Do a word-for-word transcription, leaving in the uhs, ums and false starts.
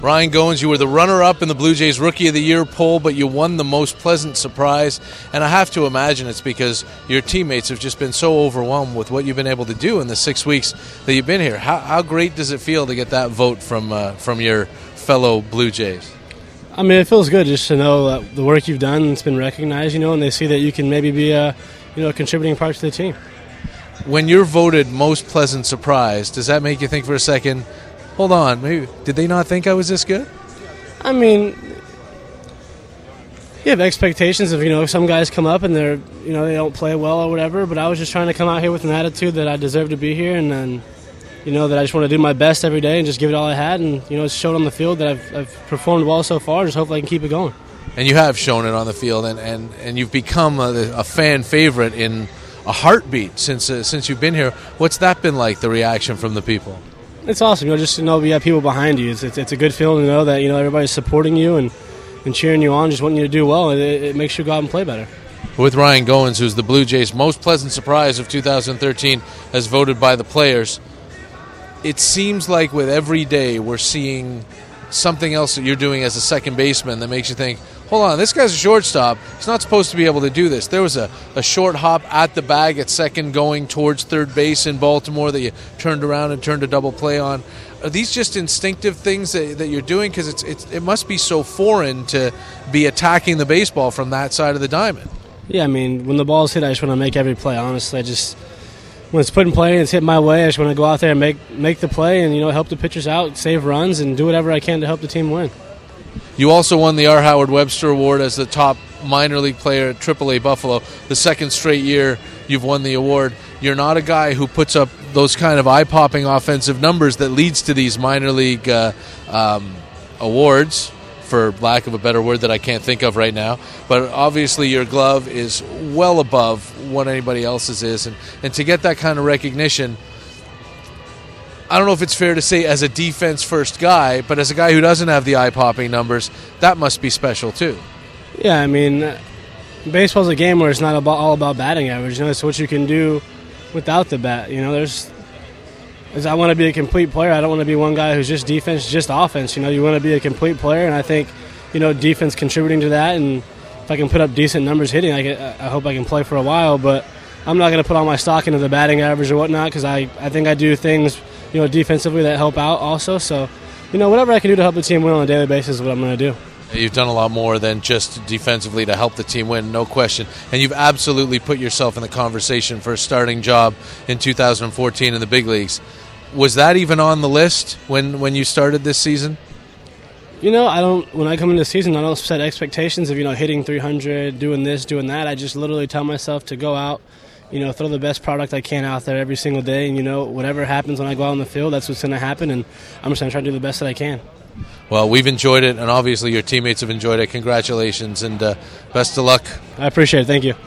Ryan Goins, you were the runner-up in the Blue Jays Rookie of the Year poll, but you won the most pleasant surprise. And I have to imagine it's because your teammates have just been so overwhelmed with what you've been able to do in the six weeks that you've been here. How, how great does it feel to get that vote from uh, from your fellow Blue Jays? I mean, it feels good just to know that the work you've done has been recognized, you know, and they see that you can maybe be a, you know, a contributing part to the team. When you're voted most pleasant surprise, does that make you think for a second, hold on, maybe did they not think I was this good? I mean, you have expectations of, you know, some guys come up and they're, you know, they don't play well or whatever, but I was just trying to come out here with an attitude that I deserve to be here, and then, you know, that I just want to do my best every day and just give it all I had, and, you know, it's shown on the field that I've, I've performed well so far. Just hopefully I can keep it going. And you have shown it on the field, and, and, and you've become a, a fan favorite in a heartbeat since uh, since you've been here. What's that been like, the reaction from the people? It's awesome, you know, just to know you have people behind you. It's, it's, it's a good feeling to know that, you know, everybody's supporting you and, and cheering you on, just wanting you to do well. It, it makes you go out and play better. With Ryan Goins, who's the Blue Jays' most pleasant surprise of two thousand thirteen, as voted by the players, it seems like with every day we're seeing something else that you're doing as a second baseman that makes you think, hold on, this guy's a shortstop. He's not supposed to be able to do this. There was a, a short hop at the bag at second going towards third base in Baltimore that you turned around and turned a double play on. Are these just instinctive things that, that you're doing? Because it's, it's, it must be so foreign to be attacking the baseball from that side of the diamond. Yeah, I mean, when the ball's hit, I just want to make every play, honestly. I just, when it's put in play and it's hit my way, I just want to go out there and make, make the play and, you know, help the pitchers out, save runs, and do whatever I can to help the team win. You also won the R. Howard Webster Award as the top minor league player at triple A Buffalo. The second straight year you've won the award. You're not a guy who puts up those kind of eye-popping offensive numbers that leads to these minor league uh, um, awards, for lack of a better word that I can't think of right now. But obviously your glove is well above what anybody else's is. And, and to get that kind of recognition, I don't know if it's fair to say as a defense-first guy, but as a guy who doesn't have the eye-popping numbers, that must be special too. Yeah, I mean, baseball's a game where it's not about, all about batting average. You know, it's what you can do without the bat. You know, there's, I want to be a complete player. I don't want to be one guy who's just defense, just offense. You know, you want to be a complete player, and I think, you know, defense contributing to that. And if I can put up decent numbers hitting, I, can, I hope I can play for a while. But I'm not going to put all my stock into the batting average or whatnot, because I, I think I do things, you know, defensively that help out also. So, you know, whatever I can do to help the team win on a daily basis is what I'm going to do. You've done a lot more than just defensively to help the team win, no question. And you've absolutely put yourself in the conversation for a starting job in two thousand fourteen in the big leagues. Was that even on the list when, when you started this season? You know, I don't. When I come into the season, I don't set expectations of, you know, hitting three hundred, doing this, doing that. I just literally tell myself to go out, you know, throw the best product I can out there every single day. And, you know, whatever happens when I go out on the field, that's what's going to happen. And I'm just going to try to do the best that I can. Well, we've enjoyed it, and obviously your teammates have enjoyed it. Congratulations, and uh, best of luck. I appreciate it. Thank you.